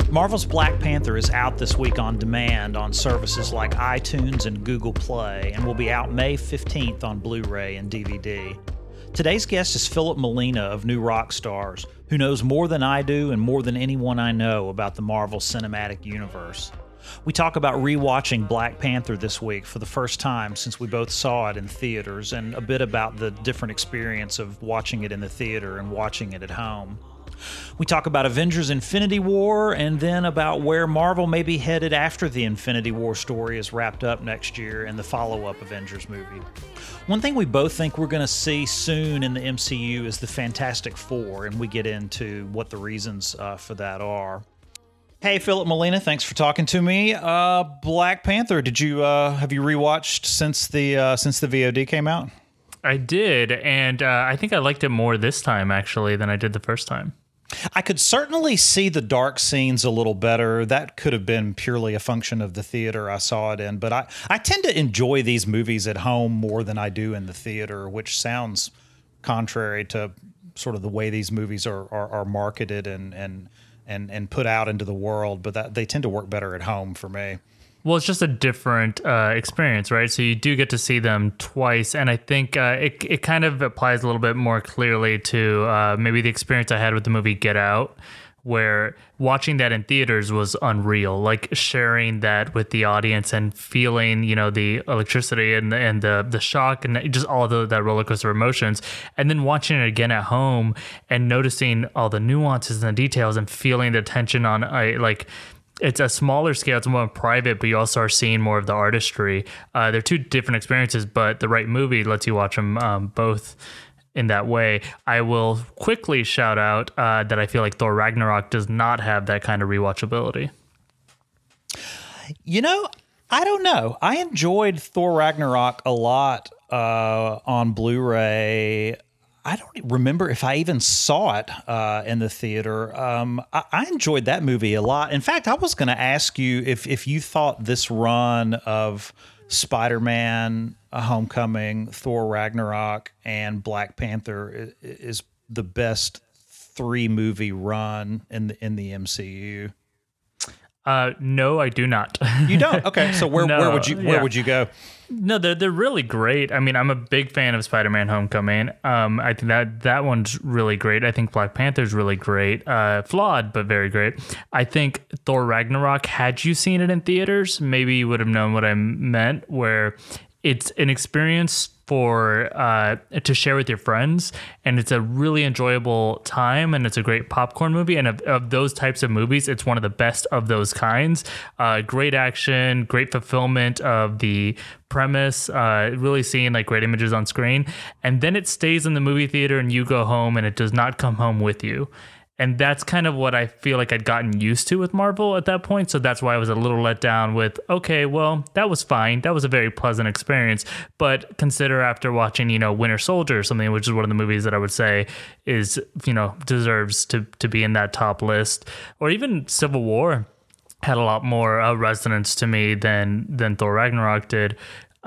Marvel's Black Panther is out this week on demand on services like iTunes and Google Play and will be out May 15th on Blu-ray and DVD. Today's guest is Philip Molina of New Rockstars, who knows more than I do and more than anyone I know about the Marvel Cinematic Universe. We talk about rewatching Black Panther this week for the first time since we both saw it in theaters, and a bit about the different experience of watching it in the theater and watching it at home. We talk about Avengers Infinity War, and then about where Marvel may be headed after the Infinity War story is wrapped up next year and the follow-up Avengers movie. One thing we both think we're going to see soon in the MCU is the Fantastic Four, and we get into what the reasons for that are. Hey, Philip Molina, thanks for talking to me. Black Panther, have you rewatched since the VOD came out? I did, and I think I liked it more this time, actually, than I did the first time. I could certainly see the dark scenes a little better. That could have been purely a function of the theater I saw it in, but I tend to enjoy these movies at home more than I do in the theater, which sounds contrary to sort of the way these movies are marketed and put out into the world, but they tend to work better at home for me. Well, it's just a different experience, right? So you do get to see them twice, and I think it kind of applies a little bit more clearly to maybe the experience I had with the movie Get Out, where watching that in theaters was unreal, like sharing that with the audience and feeling, the electricity and the shock and just all that roller coaster emotions, and then watching it again at home and noticing all the nuances and the details and feeling the tension on it's a smaller scale, it's more private, but you also are seeing more of the artistry. They're two different experiences, but the right movie lets you watch them both in that way. I will quickly shout out that I feel like Thor Ragnarok does not have that kind of rewatchability. I don't know. I enjoyed Thor Ragnarok a lot on Blu-ray. I don't remember if I even saw it in the theater. I enjoyed that movie a lot. In fact, I was going to ask you if you thought this run of Spider-Man, Homecoming, Thor Ragnarok, and Black Panther is the best 3-movie run in the MCU. No, I do not. You don't? Okay, so where would you go? No, they're really great. I mean, I'm a big fan of Spider-Man: Homecoming. I think that one's really great. I think Black Panther's really great. Flawed, but very great. I think Thor Ragnarok, had you seen it in theaters, maybe you would have known what I meant, where it's an experience to share with your friends, and it's a really enjoyable time, and it's a great popcorn movie, and of those types of movies, it's one of the best of those kinds. Great action, great fulfillment of the premise, really seeing like great images on screen, and then it stays in the movie theater and you go home and it does not come home with you. And that's kind of what I feel like I'd gotten used to with Marvel at that point. So that's why I was a little let down with, okay, well, that was fine. That was a very pleasant experience. But consider after watching, Winter Soldier or something, which is one of the movies that I would say is, deserves to be in that top list. Or even Civil War had a lot more resonance to me than Thor Ragnarok did.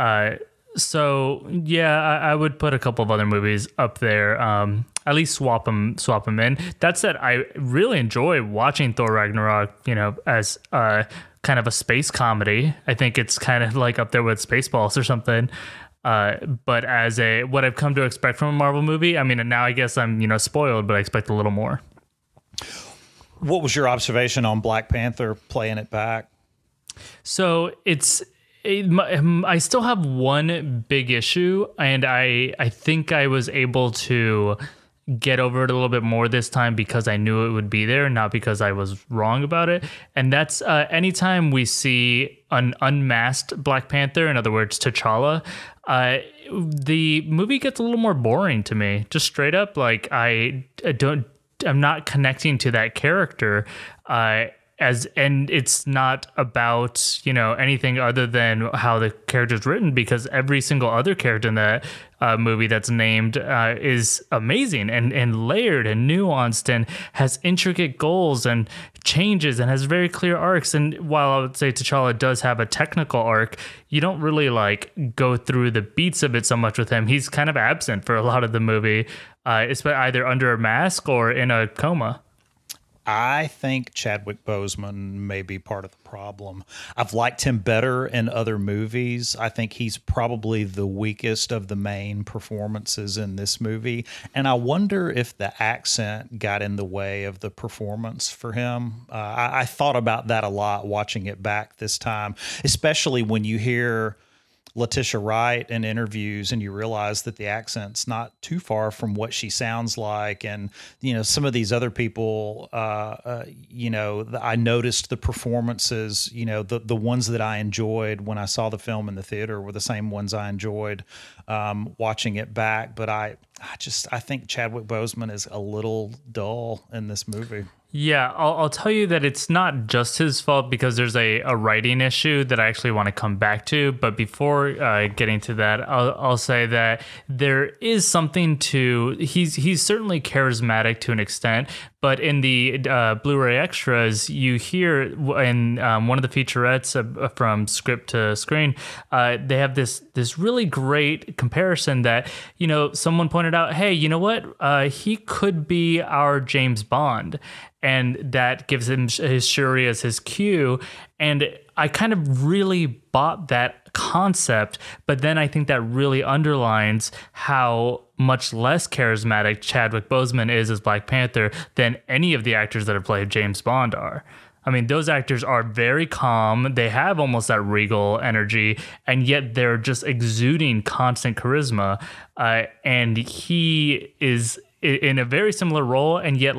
So yeah, I would put a couple of other movies up there. At least swap them in. That said, I really enjoy watching Thor Ragnarok, as kind of a space comedy. I think it's kind of like up there with Spaceballs or something. But as what I've come to expect from a Marvel movie, I mean, and now I guess I'm, spoiled, but I expect a little more. What was your observation on Black Panther playing it back? So I still have one big issue, and I think I was able to get over it a little bit more this time because I knew it would be there, not because I was wrong about it. And that's anytime we see an unmasked Black Panther, in other words, T'Challa, the movie gets a little more boring to me. Just straight up, like I'm not connecting to that character. And it's not about, anything other than how the character's written, because every single other character in that movie that's named is amazing and layered and nuanced and has intricate goals and changes and has very clear arcs. And while I would say T'Challa does have a technical arc, you don't really go through the beats of it so much with him. He's kind of absent for a lot of the movie, it's either under a mask or in a coma. I think Chadwick Boseman may be part of the problem. I've liked him better in other movies. I think he's probably the weakest of the main performances in this movie. And I wonder if the accent got in the way of the performance for him. I thought about that a lot watching it back this time, especially when you hear Letitia Wright in interviews and you realize that the accent's not too far from what she sounds like. And, some of these other people, I noticed the performances, the ones that I enjoyed when I saw the film in the theater were the same ones I enjoyed watching it back. But I think Chadwick Boseman is a little dull in this movie. Yeah, I'll tell you that it's not just his fault because there's a writing issue that I actually want to come back to. But before getting to that, I'll say that there is something to he's certainly charismatic to an extent. But in the Blu-ray extras, you hear in one of the featurettes from script to screen, they have this really great comparison that, someone pointed out, hey, you know what? He could be our James Bond. And that gives him his Shuri as his cue. And I kind of really bought that concept, but then I think that really underlines how much less charismatic Chadwick Boseman is as Black Panther than any of the actors that have played James Bond are. I mean, those actors are very calm. They have almost that regal energy, and yet they're just exuding constant charisma. And he is in a very similar role, and yet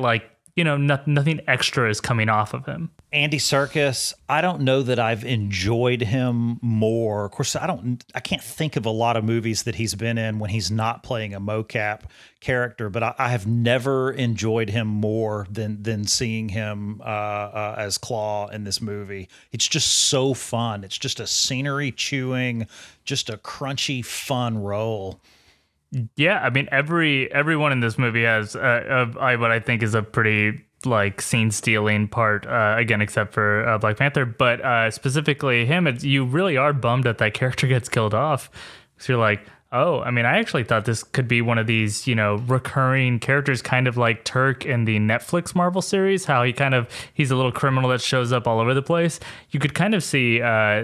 nothing extra is coming off of him. Andy Serkis, I don't know that I've enjoyed him more. Of course, I can't think of a lot of movies that he's been in when he's not playing a mocap character, but I have never enjoyed him more than seeing him as Claw in this movie. It's just so fun. It's just a scenery chewing, just a crunchy, fun role. Yeah, I mean everyone in this movie has what I think is a pretty scene stealing part again, except for Black Panther, but specifically him. You really are bummed that character gets killed off, because you're like, oh, I mean, I actually thought this could be one of these recurring characters, kind of like Turk in the Netflix Marvel series. How he's a little criminal that shows up all over the place. You could kind of see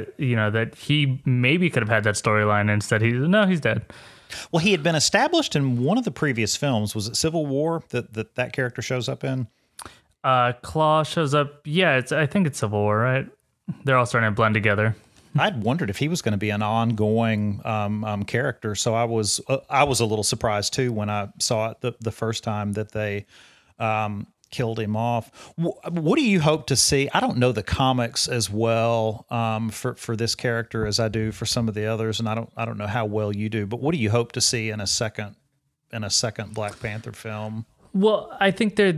that he maybe could have had that storyline, and instead he's dead. Well, he had been established in one of the previous films. Was it Civil War that character shows up in? Claw shows up. Yeah, I think it's Civil War, right? They're all starting to blend together. I'd wondered if he was going to be an ongoing character, so I was a little surprised too when I saw it the first time that they killed him off. What do you hope to see? I don't know the comics as well for this character as I do for some of the others, and I don't know how well you do. But what do you hope to see in a second Black Panther film? Well, I think they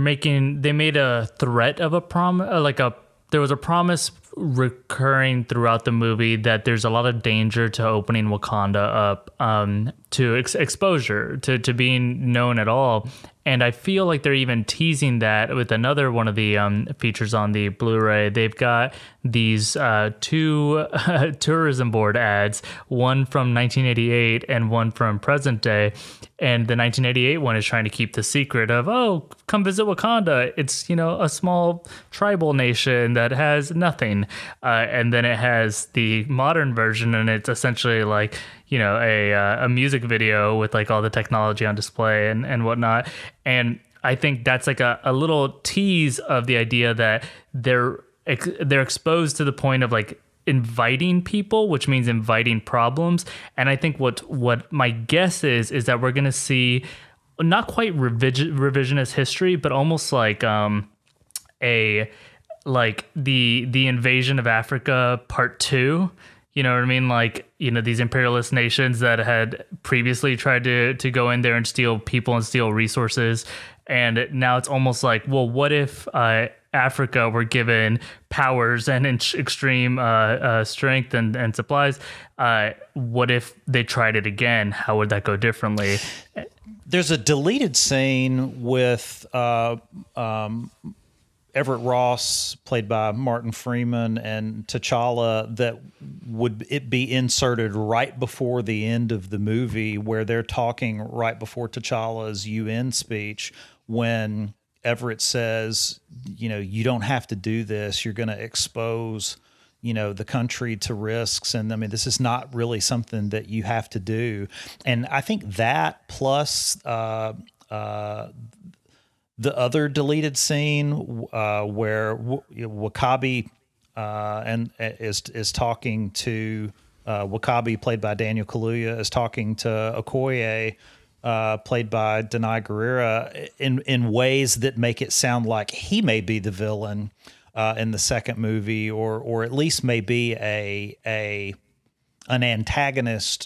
made a threat of a promise, there was a promise recurring throughout the movie that there's a lot of danger to opening Wakanda up, to exposure, to being known at all. And I feel like they're even teasing that with another one of the features on the Blu-ray. They've got these two tourism board ads, one from 1988 and one from present day. And the 1988 one is trying to keep the secret of, oh, come visit Wakanda. It's, a small tribal nation that has nothing. And then it has the modern version, and it's essentially like, a music video with all the technology on display and whatnot. And I think that's a little tease of the idea that they're exposed to the point of inviting people, which means inviting problems. And I think what my guess is that we're going to see not quite revisionist history, but almost the invasion of Africa part 2. You know what I mean? These imperialist nations that had previously tried to go in there and steal people and steal resources. And now it's almost like, well, what if Africa were given powers and extreme strength and supplies? What if they tried it again? How would that go differently? There's a deleted scene with Everett Ross, played by Martin Freeman, and T'Challa, that would it be inserted right before the end of the movie, where they're talking right before T'Challa's UN speech, when Everett says, you don't have to do this. You're going to expose, the country to risks. And I mean, this is not really something that you have to do. And I think that plus the other deleted scene where W'Kabi and is talking to W'Kabi, played by Daniel Kaluuya, is talking to Okoye, played by Danai Gurira, in ways that make it sound like he may be the villain in the second movie, or at least may be an antagonist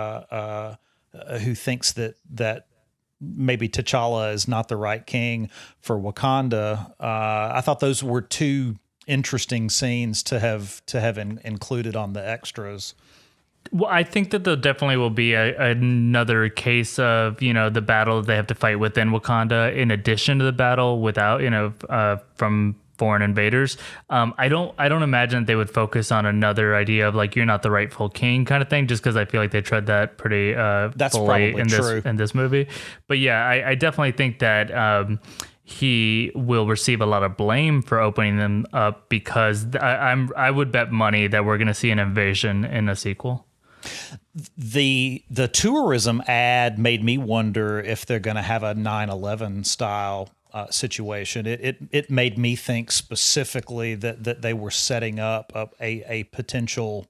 who thinks that maybe T'Challa is not the right king for Wakanda. I thought those were two interesting scenes to have included on the extras. Well, I think that there definitely will be another case of, the battle they have to fight within Wakanda in addition to the battle without, from foreign invaders. I don't imagine that they would focus on another idea of like, you're not the rightful king kind of thing, just because I feel like they tread that pretty that's fully probably in this movie. But yeah, I definitely think that he will receive a lot of blame for opening them up, because I would bet money that we're going to see an invasion in a sequel. The tourism ad made me wonder if they're going to have a 9/11 style situation. It made me think specifically that they were setting up a potential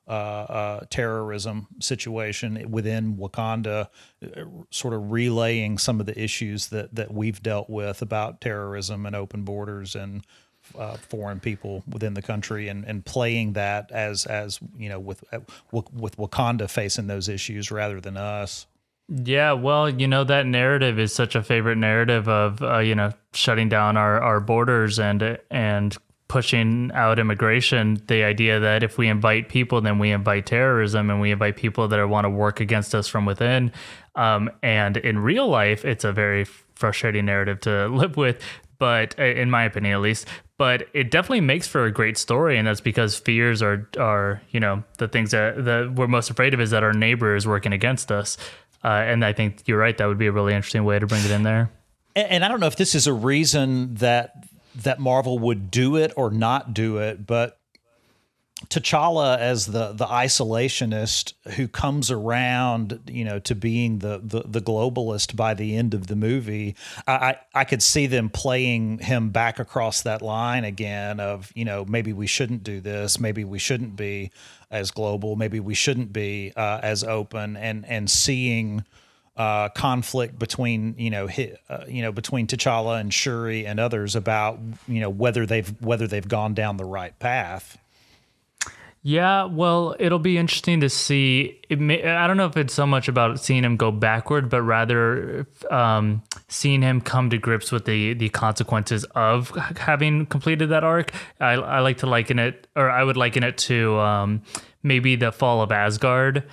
terrorism situation within Wakanda, sort of relaying some of the issues that we've dealt with about terrorism and open borders and foreign people within the country, and playing that as with Wakanda facing those issues rather than us. Yeah, well, that narrative is such a favorite narrative of shutting down our borders and pushing out immigration. The idea that if we invite people, then we invite terrorism, and we invite people that want to work against us from within. And in real life, it's a very frustrating narrative to live with, but in my opinion, at least. But it definitely makes for a great story, and that's because fears are the things that we're most afraid of is that our neighbor is working against us. And I think you're right. That would be a really interesting way to bring it in there. And I don't know if this is a reason that Marvel would do it or not do it, but T'Challa as the isolationist who comes around, to being the globalist by the end of the movie, I could see them playing him back across that line again of, maybe we shouldn't do this, maybe we shouldn't be as global, maybe we shouldn't be as open, and seeing conflict between between T'Challa and Shuri and others about whether they've gone down the right path. Yeah, well, it'll be interesting to see. I don't know if it's so much about seeing him go backward, but rather seeing him come to grips with the consequences of having completed that arc. I like to liken it, or I would liken it to maybe the fall of Asgard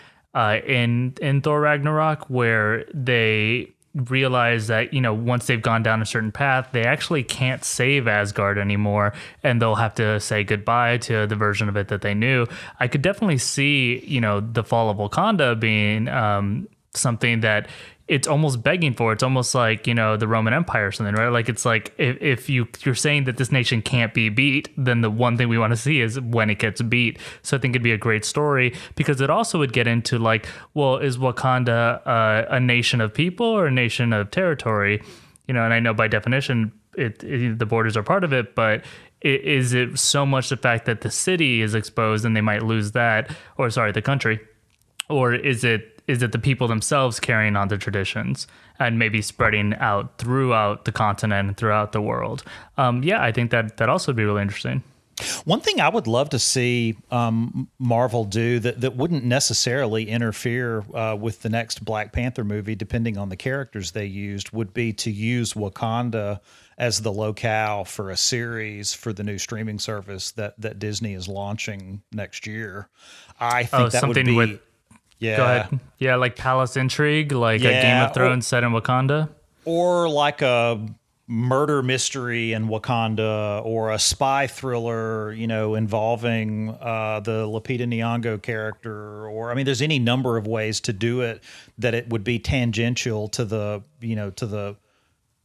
in Thor Ragnarok, where they realize that once they've gone down a certain path, they actually can't save Asgard anymore, and they'll have to say goodbye to the version of it that they knew. I could definitely see the fall of Wakanda being something that it's almost begging for. It's almost like the Roman Empire or something, right? Like, it's like if you're saying that this nation can't be beat, then the one thing we want to see is when it gets beat. So I think it'd be a great story, because it also would get into like, well, is Wakanda a nation of people or a nation of territory? And I know by definition the borders are part of it, but is it so much the fact that the city is exposed and they might lose that, or sorry, the country, or is it the people themselves carrying on the traditions and maybe spreading out throughout the continent and throughout the world? I think that also would be really interesting. One thing I would love to see Marvel do that wouldn't necessarily interfere with the next Black Panther movie, depending on the characters they used, would be to use Wakanda as the locale for a series for the new streaming service that Disney is launching next year. I think that would be... Yeah. Go ahead. Yeah, like Palace Intrigue, like a Game of Thrones set in Wakanda. Or like a murder mystery in Wakanda, or a spy thriller, involving the Lupita Nyong'o character. Or, I mean, there's any number of ways to do it that it would be tangential to the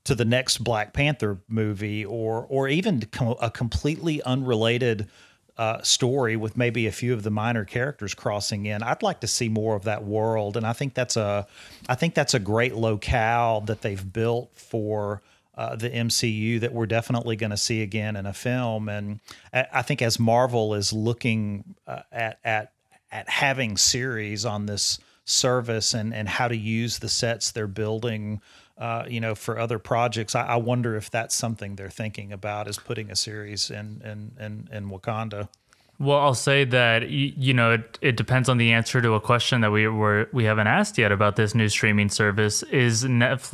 to the next Black Panther movie, or even a completely unrelated story with maybe a few of the minor characters crossing in. I'd like to see more of that world, and I think that's a great locale that they've built for the MCU that we're definitely going to see again in a film. And I think as Marvel is looking at having series on this service and how to use the sets they're building, for other projects, I wonder if that's something they're thinking about, is putting a series in Wakanda. Well, I'll say that it depends on the answer to a question that we haven't asked yet about this new streaming service. Is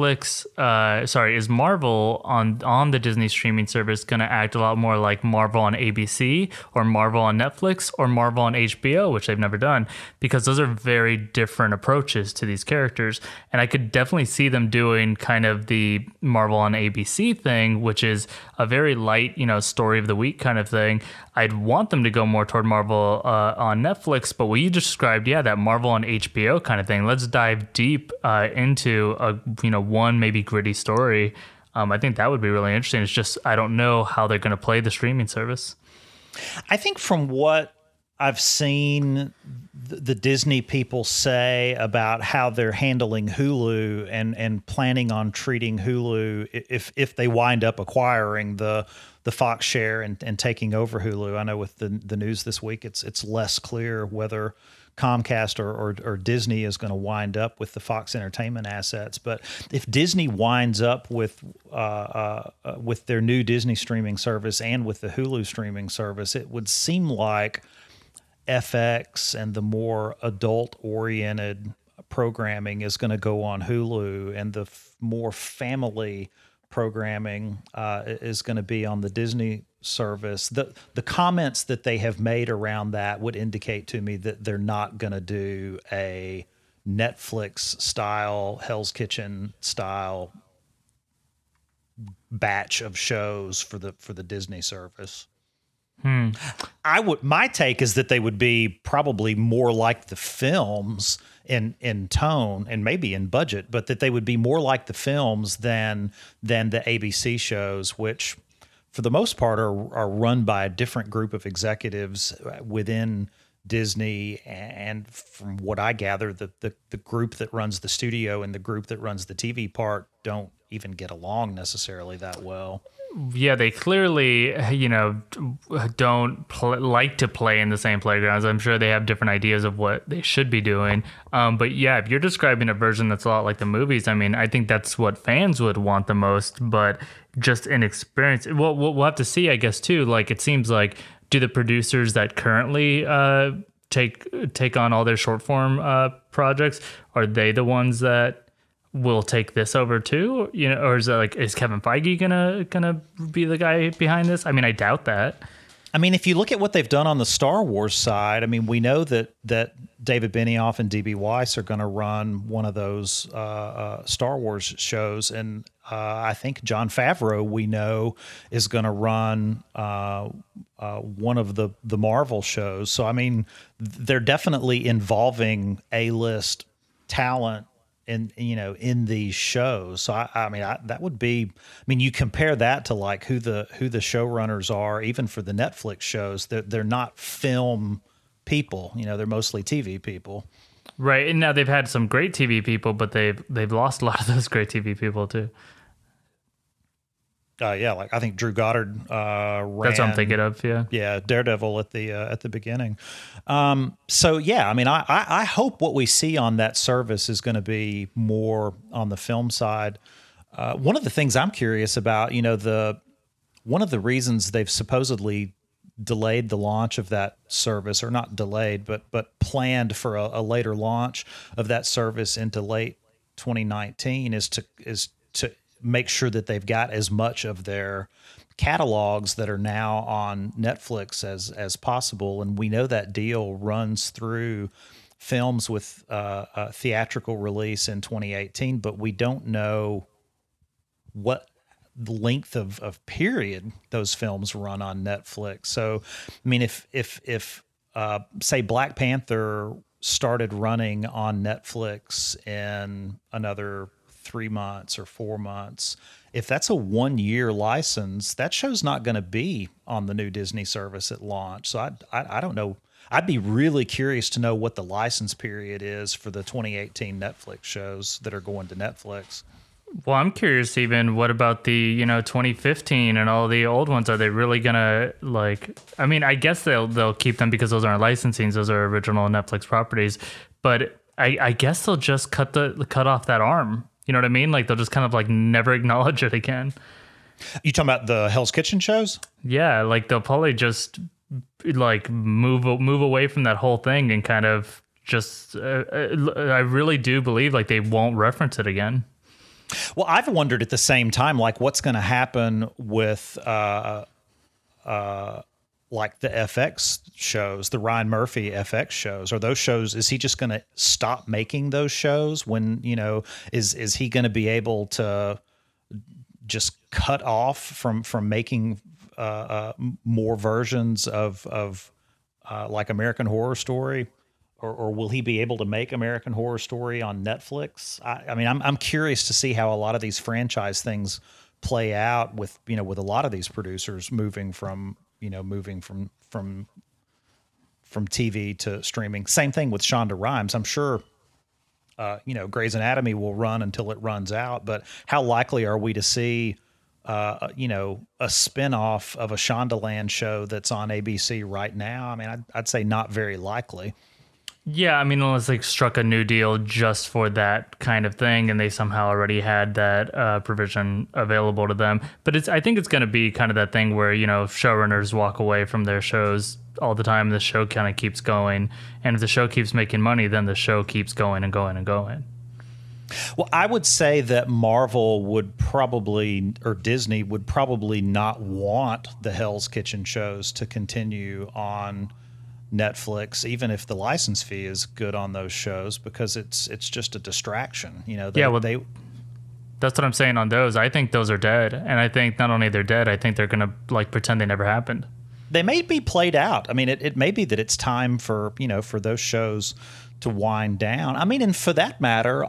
Marvel on the Disney streaming service going to act a lot more like Marvel on ABC, or Marvel on Netflix, or Marvel on HBO, which they've never done? Because those are very different approaches to these characters, and I could definitely see them doing kind of the Marvel on ABC thing, which is a very light, story of the week kind of thing. I'd want them to go more toward Marvel on Netflix, but what you described, that Marvel on HBO kind of thing. Let's dive deep into a one maybe gritty story. I think that would be really interesting. It's just I don't know how they're going to play the streaming service. I think from what I've seen the Disney people say about how they're handling Hulu and planning on treating Hulu if they wind up acquiring the Fox share and taking over Hulu. I know with the news this week, it's less clear whether Comcast or Disney is going to wind up with the Fox Entertainment assets. But if Disney winds up with their new Disney streaming service and with the Hulu streaming service, it would seem like FX and the more adult-oriented programming is going to go on Hulu, and the more family programming is going to be on the Disney service. The comments that they have made around that would indicate to me that they're not going to do a Netflix style, Hell's Kitchen style batch of shows for the Disney service. My take is that they would be probably more like the films in tone and maybe in budget, but that they would be more like the films than the ABC shows, which for the most part are run by a different group of executives within Disney. And from what I gather, the group that runs the studio and the group that runs the TV part don't even get along necessarily that well. Yeah, they clearly, don't like to play in the same playgrounds. I'm sure they have different ideas of what they should be doing. But yeah, if you're describing a version that's a lot like the movies, I mean, I think that's what fans would want the most. But just in experience, we'll have to see, I guess, too. Like, it seems like, do the producers that currently take on all their short form projects, are they the ones that will take this over too, or is that like, is Kevin Feige gonna be the guy behind this? I mean, I doubt that. I mean, if you look at what they've done on the Star Wars side, I mean, we know that David Benioff and DB Weiss are going to run one of those Star Wars shows, and I think Jon Favreau, we know, is going to run one of the Marvel shows. So, I mean, they're definitely involving A-list talent in these shows. So that would be, you compare that to like who the showrunners are, even for the Netflix shows, they're not film people, they're mostly TV people. Right. And now they've had some great TV people, but they've lost a lot of those great TV people too. Like I think Drew Goddard ran. That's what I'm thinking of. Yeah, Daredevil at the beginning. So yeah, I mean, I hope what we see on that service is going to be more on the film side. One of the things I'm curious about, one of the reasons they've supposedly delayed the launch of that service, or not delayed, but planned for a later launch of that service into late 2019 is to make sure that they've got as much of their catalogs that are now on Netflix as possible. And we know that deal runs through films with a theatrical release in 2018, but we don't know what the length of period those films run on Netflix. So, I mean, if say Black Panther started running on Netflix in another 3 months or 4 months. If that's a 1-year license, that show's not going to be on the new Disney service at launch. So I don't know. I'd be really curious to know what the license period is for the 2018 Netflix shows that are going to Netflix. Well, I'm curious even what about the, 2015 and all the old ones? Are they really gonna I mean, I guess they'll keep them because those aren't licensings, those are original Netflix properties. But I guess they'll just cut off that arm. You know what I mean? Like they'll just kind of never acknowledge it again. You talking about the Hell's Kitchen shows? Yeah, they'll probably just move away from that whole thing and kind of just I really do believe they won't reference it again. Well, I've wondered at the same time, what's going to happen with the FX shows, the Ryan Murphy FX shows. Are those shows, is he just going to stop making those shows when, is he going to be able to just cut off from making more versions of American Horror Story? Or will he be able to make American Horror Story on Netflix? I mean, I'm curious to see how a lot of these franchise things play out with a lot of these producers moving from TV to streaming. Same thing with Shonda Rhimes. I'm sure, Grey's Anatomy will run until it runs out, but how likely are we to see, a spinoff of a Shondaland show that's on ABC right now? I mean, I'd say not very likely. Yeah, I mean, unless they struck a new deal just for that kind of thing and they somehow already had that provision available to them. But I think it's going to be kind of that thing where, showrunners walk away from their shows all the time. The show kind of keeps going. And if the show keeps making money, then the show keeps going and going and going. Well, I would say that Marvel would probably, or Disney would probably not want the Hell's Kitchen shows to continue on Netflix, even if the license fee is good on those shows, because it's just a distraction. That's what I'm saying on those. I think those are dead, and I think not only they're dead, I think they're gonna pretend they never happened. They may be played out. I mean, it may be that it's time for those shows to wind down. I mean, and for that matter,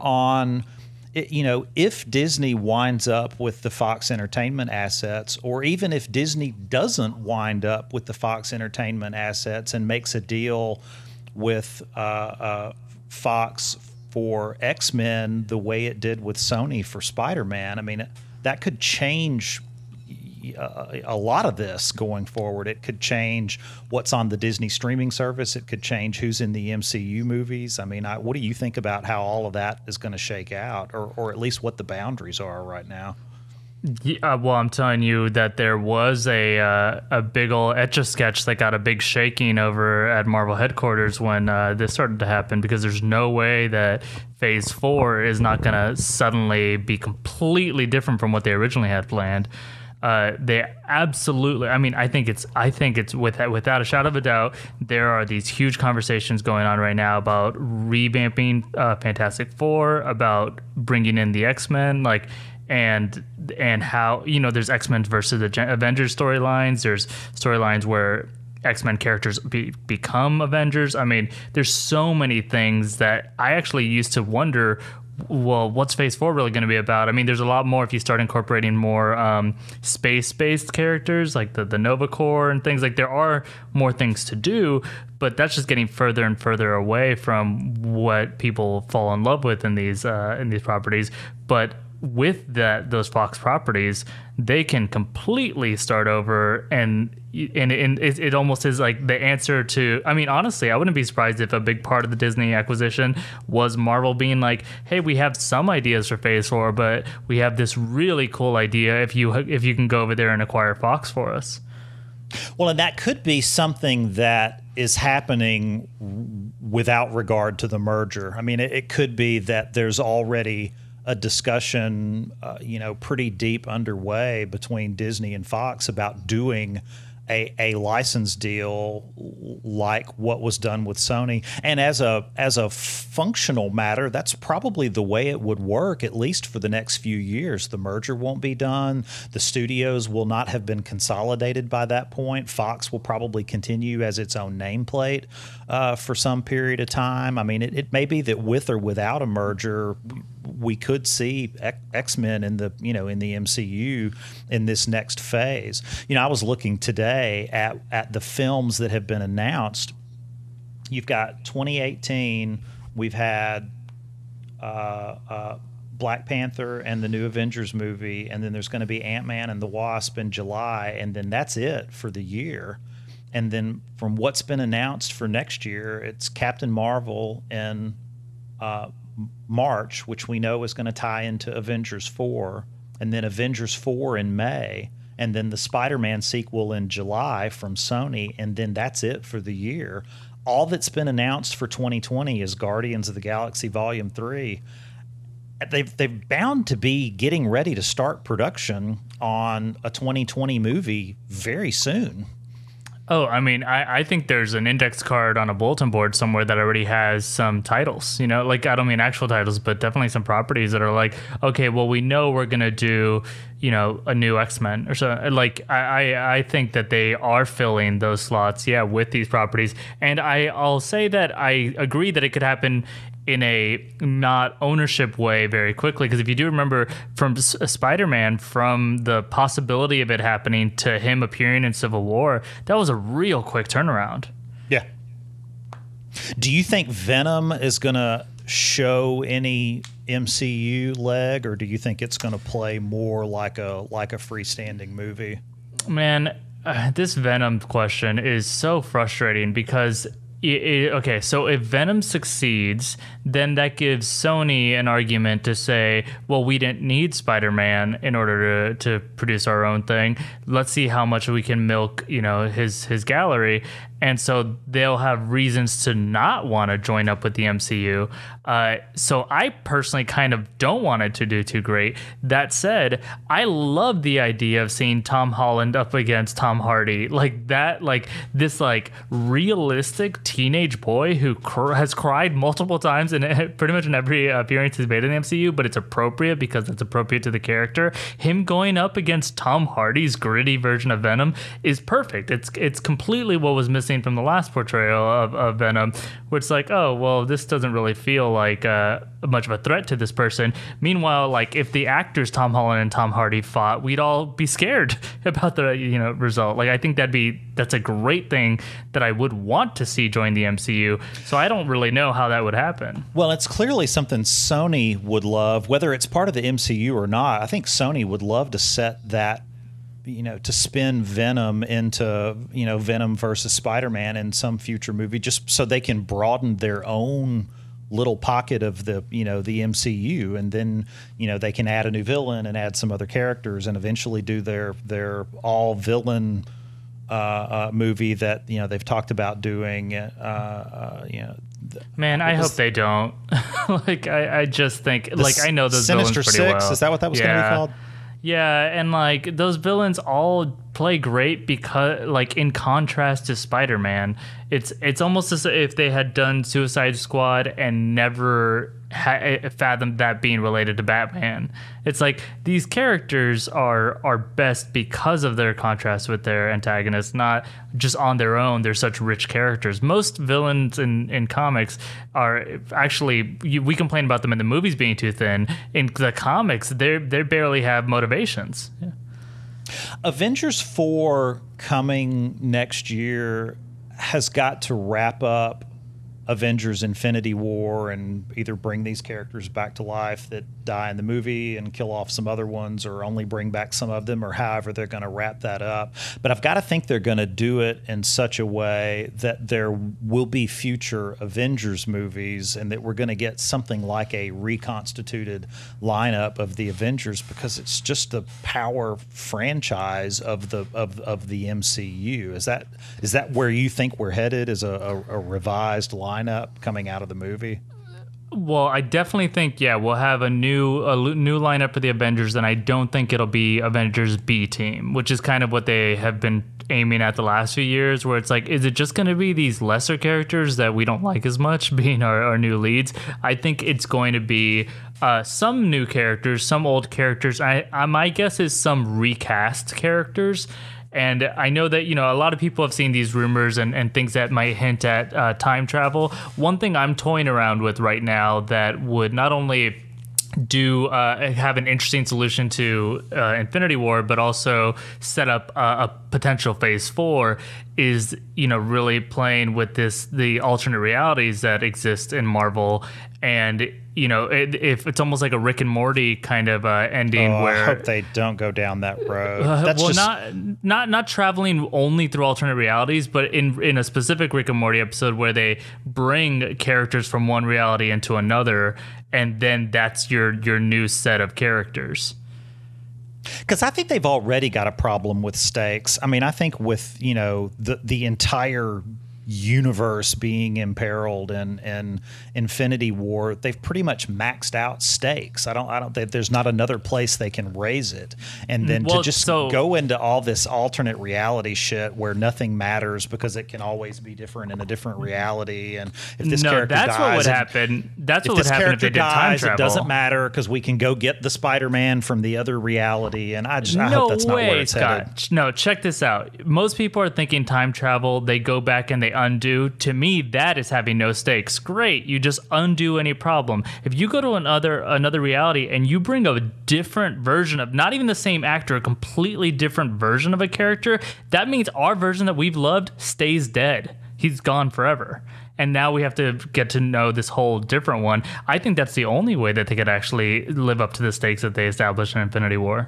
if Disney winds up with the Fox Entertainment assets, or even if Disney doesn't wind up with the Fox Entertainment assets and makes a deal with Fox for X-Men the way it did with Sony for Spider-Man, I mean, that could change a lot of this going forward. It could change what's on the Disney streaming service. It could change who's in the MCU movies. I mean, what do you think about how all of that is going to shake out, or at least what the boundaries are right now? Yeah, well, I'm telling you that there was a big old Etch-a-Sketch that got a big shaking over at Marvel headquarters when this started to happen, because there's no way that Phase 4 is not going to suddenly be completely different from what they originally had planned. They absolutely, I mean, I think it's without a shadow of a doubt, there are these huge conversations going on right now about revamping Fantastic Four, about bringing in the X-Men, and how, there's X-Men versus the Avengers storylines. There's storylines where X-Men characters become Avengers. I mean, there's so many things that I actually used to wonder, well, what's Phase 4 really going to be about? I mean, there's a lot more if you start incorporating more space-based characters, like the Nova Corps and things. There are more things to do, but that's just getting further and further away from what people fall in love with in these properties. But with those Fox properties, they can completely start over, and it almost is like the answer to, I mean, honestly, I wouldn't be surprised if a big part of the Disney acquisition was Marvel being like, hey, we have some ideas for Phase 4, but we have this really cool idea if you can go over there and acquire Fox for us. Well, and that could be something that is happening without regard to the merger. I mean, it could be that there's already a discussion, pretty deep underway between Disney and Fox about doing a license deal like what was done with Sony. And as a functional matter, that's probably the way it would work, at least for the next few years. The merger won't be done. The studios will not have been consolidated by that point. Fox will probably continue as its own nameplate for some period of time. I mean, it may be that with or without a merger, we could see X-Men in the in the MCU in this next phase. I was looking today at the films that have been announced. You've got 2018. We've had Black Panther and the new Avengers movie, and then there's going to be Ant-Man and the Wasp in July, and then that's it for the year. And then from what's been announced for next year, it's Captain Marvel in March, which we know is going to tie into Avengers 4, and then Avengers 4 in May, and then the Spider-Man sequel in July from Sony, and then that's it for the year. All that's been announced for 2020 is Guardians of the Galaxy Volume 3. They've bound to be getting ready to start production on a 2020 movie very soon. Oh, I mean, I think there's an index card on a bulletin board somewhere that already has some titles, like, I don't mean actual titles, but definitely some properties that are like, okay, well, we know we're going to do, a new X-Men or so. Like, I think that they are filling those slots, with these properties. And I'll say that I agree that it could happen in a not ownership way very quickly, because if you do remember from Spider-Man, from the possibility of it happening to him appearing in Civil War, that was a real quick turnaround. Yeah. Do you think Venom is going to show any MCU leg, or do you think it's going to play more like a freestanding movie? Man, this Venom question is so frustrating because okay, so if Venom succeeds, then that gives Sony an argument to say, well, we didn't need Spider-Man in order to produce our own thing. Let's see how much we can milk, his gallery. And so they'll have reasons to not want to join up with the MCU. So I personally kind of don't want it to do too great. That said, I love the idea of seeing Tom Holland up against Tom Hardy. Like that, like this like realistic teenage boy who has cried multiple times in pretty much in every appearance he's made in the MCU, but it's appropriate because it's appropriate to the character. Him going up against Tom Hardy's gritty version of Venom is perfect. It's completely what was missing from the last portrayal of Venom, where it's like, oh, well, this doesn't really feel like much of a threat to this person. Meanwhile, like if the actors Tom Holland and Tom Hardy fought, we'd all be scared about the result. Like I think that's a great thing that I would want to see join the MCU. So I don't really know how that would happen. Well, it's clearly something Sony would love, whether it's part of the MCU or not. I think Sony would love to set that, to spin Venom into, Venom versus Spider-Man in some future movie, just so they can broaden their own little pocket of the, the MCU. And then, they can add a new villain and add some other characters and eventually do their all villain movie that, they've talked about doing, Man, I hope they don't. Like, I just think, like, I know those Sinister villains pretty Six, well. is that what that was going to be called? Yeah, and like those villains all play great because, like, in contrast to Spider-Man, it's almost as if they had done Suicide Squad and never fathomed that being related to Batman. It's like these characters are best because of their contrast with their antagonists, not just on their own. They're such rich characters. Most villains in comics are actually, we complain about them in the movies being too thin. In the comics, they barely have motivations. Yeah. Avengers 4 coming next year has got to wrap up Avengers Infinity War and either bring these characters back to life that die in the movie and kill off some other ones, or only bring back some of them, or however they're going to wrap that up. But I've got to think they're going to do it in such a way that there will be future Avengers movies and that we're going to get something like a reconstituted lineup of the Avengers, because it's just the power franchise of the MCU. Is that where you think we're headed? Is a revised lineup coming out of the movie? Well, I definitely think, we'll have a new lineup for the Avengers, and I don't think it'll be Avengers B Team, which is kind of what they have been aiming at the last few years, where it's like, is it just going to be these lesser characters that we don't like as much being our new leads? I think it's going to be some new characters, some old characters. My guess is some recast characters. And I know that, a lot of people have seen these rumors and things that might hint at time travel. One thing I'm toying around with right now that would not only do have an interesting solution to Infinity War, but also set up a potential Phase 4 is, really playing with the alternate realities that exist in Marvel. And, if it's almost like a Rick and Morty kind of ending where I hope they don't go down that road. Not traveling only through alternate realities, but in a specific Rick and Morty episode where they bring characters from one reality into another, and then that's your new set of characters. Because I think they've already got a problem with stakes. I mean, I think with the entire universe being imperiled in Infinity War, they've pretty much maxed out stakes. I don't think there's not another place they can raise it. And then to just go into all this alternate reality shit where nothing matters because it can always be different in a different reality. And if this character dies, what would happen. That's what would happen if they did time travel. It doesn't matter because we can go get the Spider-Man from the other reality. And I hope that's not where it's headed. No, check this out. Most people are thinking time travel. They go back and they undo. To me, that is having no stakes. Great, you just undo any problem. If you go to another reality and you bring a different version of, not even the same actor, a completely different version of a character, that means our version that we've loved stays dead. He's gone forever. And now we have to get to know this whole different one. I think that's the only way that they could actually live up to the stakes that they established in Infinity War.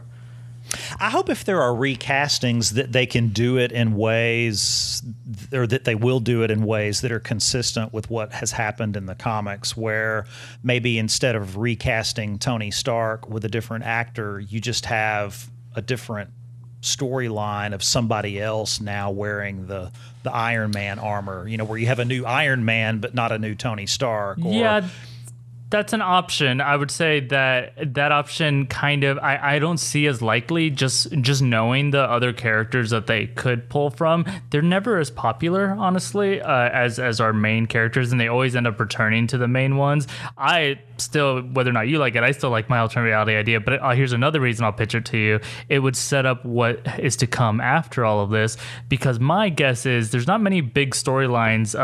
I hope if there are recastings that they can do it in ways, or that they will do it in ways that are consistent with what has happened in the comics, where maybe instead of recasting Tony Stark with a different actor, you just have a different storyline of somebody else now wearing the Iron Man armor, where you have a new Iron Man but not a new Tony Stark. Yeah. That's an option. I would say that option kind of I don't see as likely, just knowing the other characters that they could pull from. They're never as popular, honestly, as our main characters, and they always end up returning to the main ones. I still, whether or not you like it, I still like my alternate reality idea, but here's another reason I'll pitch it to you. It would set up what is to come after all of this, because my guess is there's not many big storylines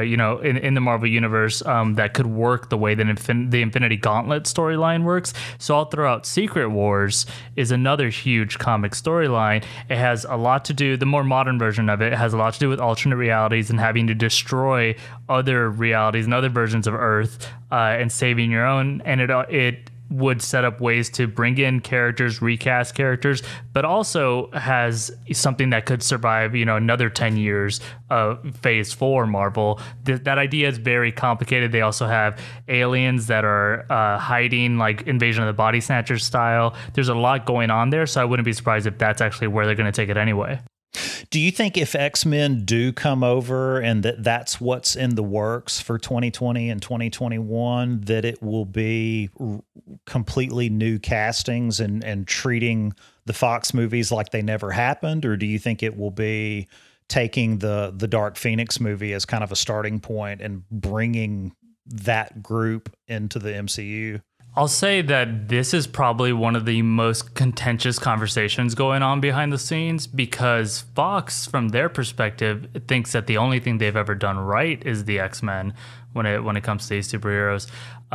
in the Marvel universe that could work the way that the Infinity Gauntlet storyline works. So I'll throw out Secret Wars is another huge comic storyline. It has a lot to do, the more modern version of it has a lot to do with alternate realities and having to destroy other realities and other versions of Earth and saving your own. And it would set up ways to bring in characters, recast characters, but also has something that could survive, another 10 years of Phase 4 Marvel. That idea is very complicated. They also have aliens that are hiding, like Invasion of the Body Snatchers style. There's a lot going on there, so I wouldn't be surprised if that's actually where they're going to take it anyway. Do you think if X-Men do come over and that's what's in the works for 2020 and 2021, that it will be completely new castings and treating the Fox movies like they never happened? Or do you think it will be taking the Dark Phoenix movie as kind of a starting point and bringing that group into the MCU? I'll say that this is probably one of the most contentious conversations going on behind the scenes, because Fox, from their perspective, thinks that the only thing they've ever done right is the X-Men when it comes to these superheroes.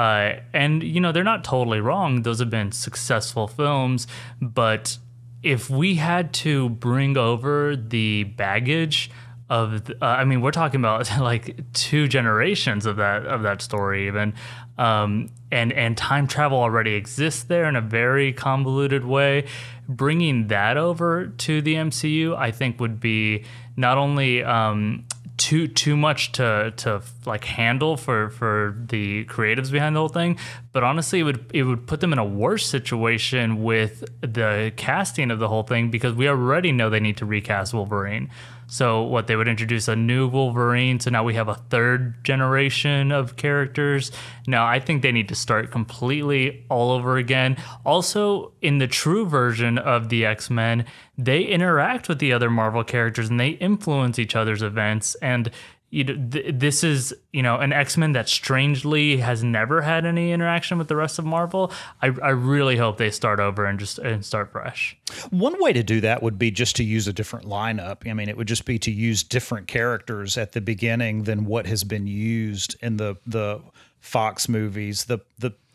And, they're not totally wrong. Those have been successful films. But if we had to bring over the baggage of, we're talking about like 2 generations of that story even. And time travel already exists there in a very convoluted way. Bringing that over to the MCU, I think, would be not only too much to like handle for the creatives behind the whole thing, but honestly, it would put them in a worse situation with the casting of the whole thing, because we already know they need to recast Wolverine. So they would introduce a new Wolverine. So now we have a 3rd generation of characters. Now I think they need to start completely all over again. Also, in the true version of the X-Men, they interact with the other Marvel characters and they influence each other's events. And this is, an X-Men that strangely has never had any interaction with the rest of Marvel. I really hope they start over and start fresh. One way to do that would be just to use a different lineup. It would just be to use different characters at the beginning than what has been used in the Fox movies. The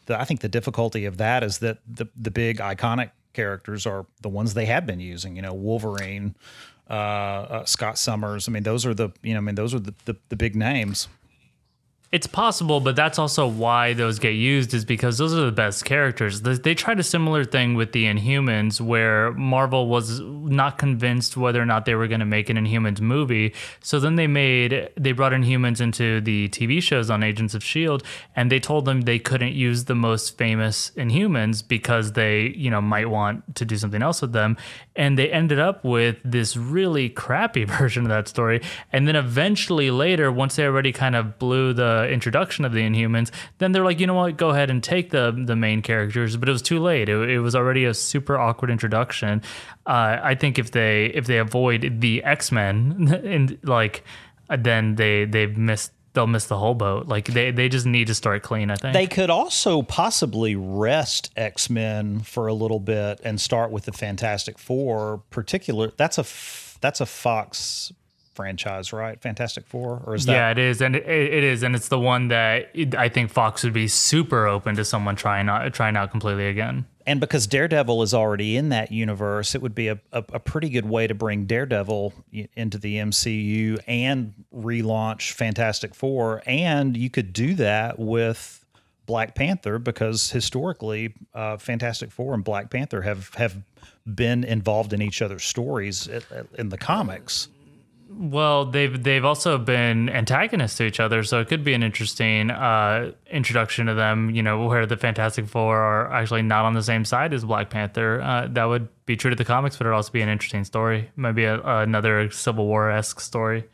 I think the difficulty of that is that the big iconic characters are the ones they have been using. Wolverine, Scott Summers. I mean, those are the big names. It's possible, but that's also why those get used, is because those are the best characters. They tried a similar thing with the Inhumans, where Marvel was not convinced whether or not they were going to make an Inhumans movie. So then they brought Inhumans into the TV shows on Agents of S.H.I.E.L.D., and they told them they couldn't use the most famous Inhumans because they, might want to do something else with them. And they ended up with this really crappy version of that story. And then eventually later, once they already kind of blew the introduction of the Inhumans, then they're like, you know what, go ahead and take the main characters. But it was too late. It was already a super awkward introduction. I think if they avoid the X-Men, and then they'll miss the whole boat. Like they just need to start clean, I think. They could also possibly rest X-Men for a little bit and start with the Fantastic Four. That's a Fox franchise, right? Fantastic Four, or is that? Yeah, it is, and it is, and it's the one that I think Fox would be super open to someone trying out completely again. And because Daredevil is already in that universe, it would be a pretty good way to bring Daredevil into the MCU and relaunch Fantastic Four. And you could do that with Black Panther, because historically, Fantastic Four and Black Panther have been involved in each other's stories in the comics. Well, they've also been antagonists to each other, so it could be an interesting introduction to them, where the Fantastic Four are actually not on the same side as Black Panther. That would be true to the comics, but it'd also be an interesting story. Maybe another Civil War-esque story.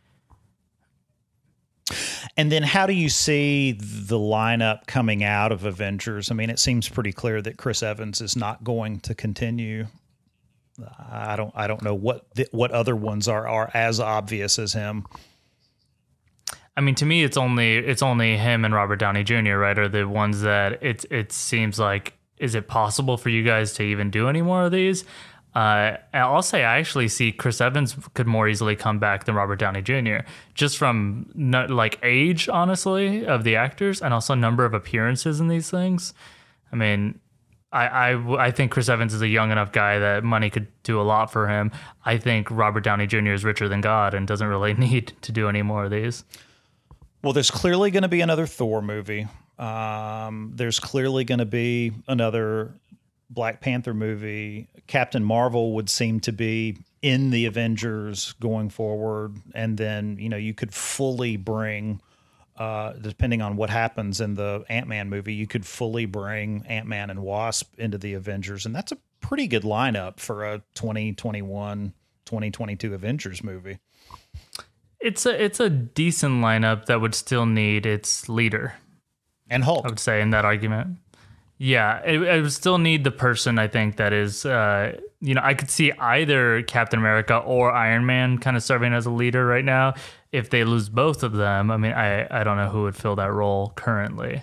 And then how do you see the lineup coming out of Avengers? I mean, it seems pretty clear that Chris Evans is not going to continue. I don't know what other ones are as obvious as him. I mean, to me, it's only him and Robert Downey Jr., right, are the ones that it seems like, is it possible for you guys to even do any more of these? I'll say I actually see Chris Evans could more easily come back than Robert Downey Jr., just from age, honestly, of the actors, and also number of appearances in these things. I mean, I think Chris Evans is a young enough guy that money could do a lot for him. I think Robert Downey Jr. is richer than God and doesn't really need to do any more of these. Well, there's clearly going to be another Thor movie. There's clearly going to be another Black Panther movie. Captain Marvel would seem to be in the Avengers going forward. And then, you could fully bring, depending on what happens in the Ant-Man movie, you could fully bring Ant-Man and Wasp into the Avengers. And that's a pretty good lineup for a 2021, 2022 Avengers movie. It's a decent lineup that would still need its leader. And Hulk. I would say in that argument. Yeah, it would still need the person, I think, that is, I could see either Captain America or Iron Man kind of serving as a leader right now. If they lose both of them, I mean, I don't know who would fill that role currently.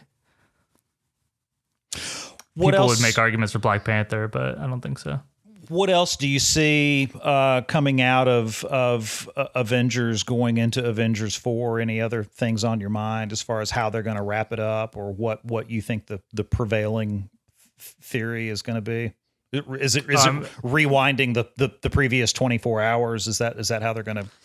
People would make arguments for Black Panther, but I don't think so. What else do you see coming out of Avengers going into Avengers 4? Any other things on your mind as far as how they're going to wrap it up, or what you think the prevailing theory is going to be? Is it rewinding the previous 24 hours? Is that how they're going to?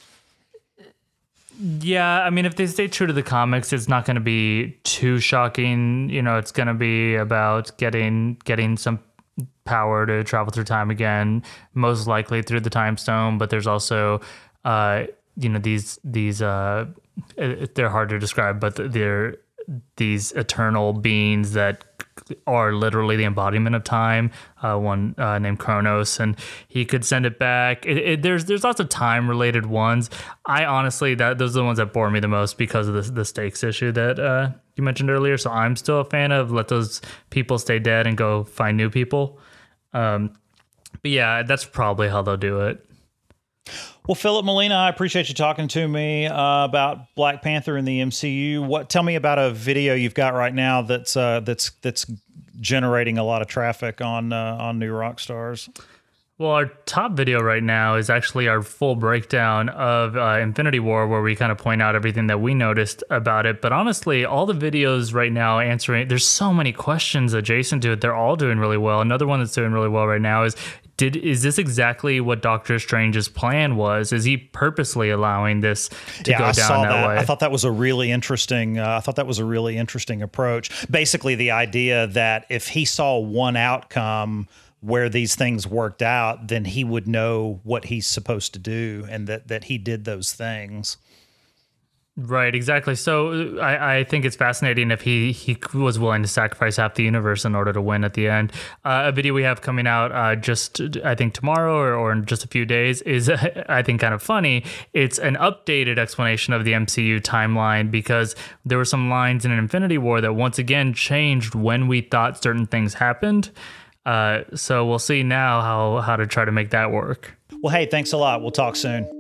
Yeah, I mean, if they stay true to the comics, it's not going to be too shocking. It's going to be about getting some power to travel through time again, most likely through the time stone. But there's also, these they're hard to describe, but they're these eternal beings that are literally the embodiment of time. One named Kronos, and he could send it back. There's lots of time related ones. I honestly, those are the ones that bore me the most because of the stakes issue that you mentioned earlier. So I'm still a fan of let those people stay dead and go find new people. But yeah, that's probably how they'll do it. Well, Philip Molina, I appreciate you talking to me about Black Panther in the MCU. Tell me about a video you've got right now that's generating a lot of traffic on New Rockstars. Well, our top video right now is actually our full breakdown of Infinity War, where we kind of point out everything that we noticed about it. But honestly, all the videos right now answering, there's so many questions adjacent to it. They're all doing really well. Another one that's doing really well right now is, is this exactly what Doctor Strange's plan was? Is he purposely allowing this to go down that way? I thought that was a really interesting. Approach. Basically, the idea that if he saw one outcome where these things worked out, then he would know what he's supposed to do, and that he did those things. Right, exactly. So I think it's fascinating if he was willing to sacrifice half the universe in order to win at the end. A video we have coming out just, I think, tomorrow or in just a few days is, I think, kind of funny. It's an updated explanation of the MCU timeline, because there were some lines in Infinity War that once again changed when we thought certain things happened. So we'll see now how to try to make that work. Well, hey, thanks a lot. We'll talk soon.